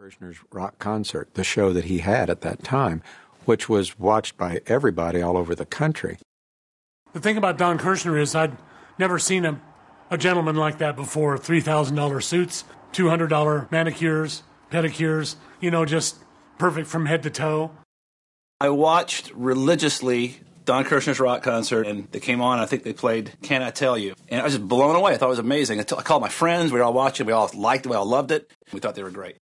Kirshner's rock concert, the show that he had at that time, which was watched by everybody all over the country. The thing about Don Kirshner is I'd never seen a gentleman like that before. $3,000 suits, $200 manicures, pedicures, just perfect from head to toe. I watched religiously Don Kirshner's rock concert, and they came on. I think they played Can I Tell You? And I was just blown away. I thought it was amazing. I called my friends. We were all watching. We all liked it. We all loved it. We thought they were great.